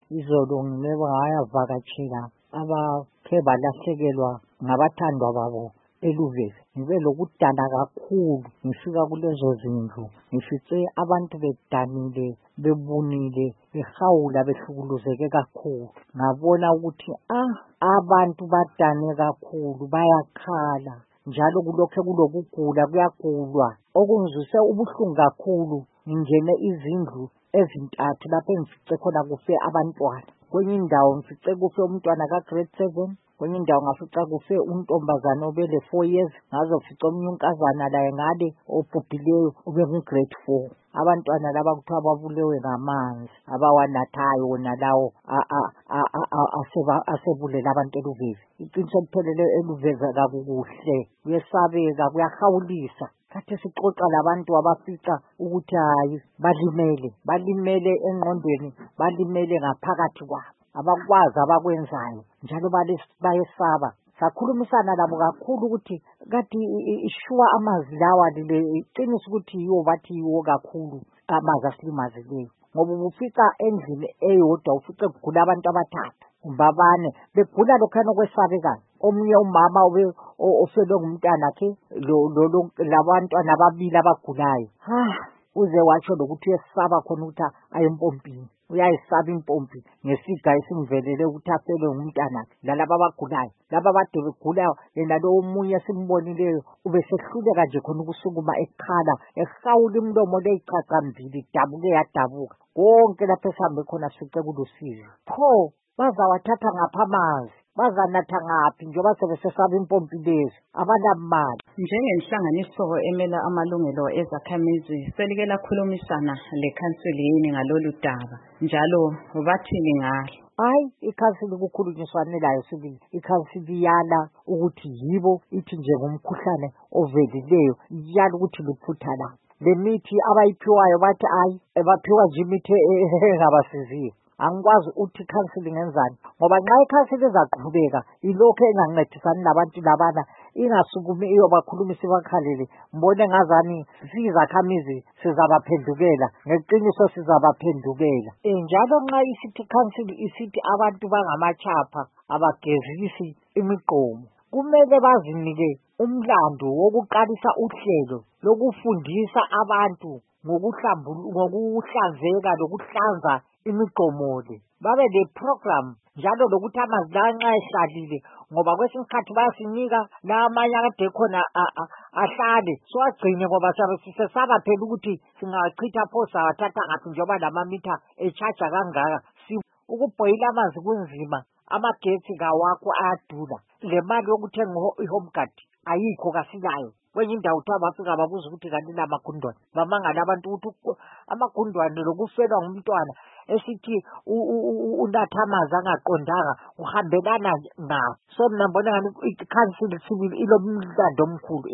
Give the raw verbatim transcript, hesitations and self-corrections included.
izolo ngike ngayavakatshela abakhe balahlekelwa ngabathandwa babo eLuveve. Ngibe lokudana kakhulu ngifika kulezo zindlu ngifice abantu bedanile bebunile behawula behlukuluzeke kakhulu. Ngabona ukuthi ah abantu badane kakhulu bayakhala njalo kulokho kulokugula kuyagulwa okungizwise ubuhlungu kakhulu. Ngingene izindlu ezintathu lapho engifice khona kufe abantwana. Kwenye indawo ngifice kufe umntwana ka grade seven, kwenye indawo ngafica kufe untombazana obele four years, ngazofica omunye unkazana laye ngale obhubhileyo ube ngu grade four. Abantwana laba kuthiwa babulewe ngamanzi abawanathayo wona lawo asebulela abantu eLuveve. Iqiniso eliphelele eLuveve kakukuhle, kuyesabeka, kuyahawulisa. Khathi sixoxa labantu abafica ukuthi hayi balimele, balimele engqondweni, balimele ngaphakathi kwabo, abakwazi abakwenzayo njalo bayesaba. Sakhulumisana labo kakhulu ukuthi kathi ishuwa amazwi lawa lile iqiniso ukuthi yiwo bathi yiwo kakhulu amazwi asilimazileyo, ngoba ubufica endlini eyodwa ufice kugula abantu abathathu babane begula lokhana kwesabekayo. Omunye umama ofele ngumntana wakhe labantwana ababili abagulayo. Ah uze watsho lokuthi uyesaba khona ukuthi aye empompini, uyayisaba impompi ngesiga esimvelele ukuthi afele ngumntana lalaba abagulayo. Laba bade begula yena lo omunye simbonileyo ubesehluleka nje khona ukusukuma ekhala ehawula imlomo leyicacambili dabuke yadabuka. Konke lapho esihambe khona sifice kulusizi. Pho bazawathatha ngapha amanzi, bazanatha ngaphi njengoba sebesesaba impompi lezi abanamali. Njengenhlanganiso emela amalungelo ezakhamizi selike lakhulumisana lekhansili yini ngalolu daba njalo bathini ngalo? Hayi, ikhansili kukhulunyiswane layo sibili. Ikhansili yala ukuthi yibo ithi njengomkhuhlane ovelileyo yala ukuthi liphutha la. Le mithi abayiphiwayo bathi hayi ebaphiwa nje imithi engabasiziyo. Angikwazi ukuthi ikhansili ngenzani ngoba nxa ikhansili izaqhubeka ilokho engancedisani nabantu labana ingasukumi iyobakhulumisa ibakhalele, mbone ngazani sizakhamizi sizabaphendukela, ngeqiniso sizabaphendukela. Njalo nxa isithi ikhansili isithi abantu bangamachapha abagezisi imigqomo, kumele bazinike umlando wokuqalisa uhlelo lokufundisa abantu ngokuhlanzeka lokuhlanza imigqomo le. Babe le program njalo lokuthi amanzi la nxa ehlalile ngoba kwesinye isikhathi bayasinika la amanye akade khona ahlale siwagcine ngoba sabe sisesaba phela ukuthi singachitha pho sawathatha ngaphi njengoba lamamitha echaja kangaka. Ukubhoyila amanzi kunzima, amagetsi kawakho ayadula, le mali yokuthenga i-home guard ayikho kasilayo. Kwenye indawo kuthiwa bafika babuza ukuthi kanti la magundwane, bamangala abantu ukuthi amagundwane lokufelwa ngumntwana esithi unatha amanzi angaqondanga uhambelana nawo. So mina ngibona ngani ikhansili sibili ilomlando omkhulu.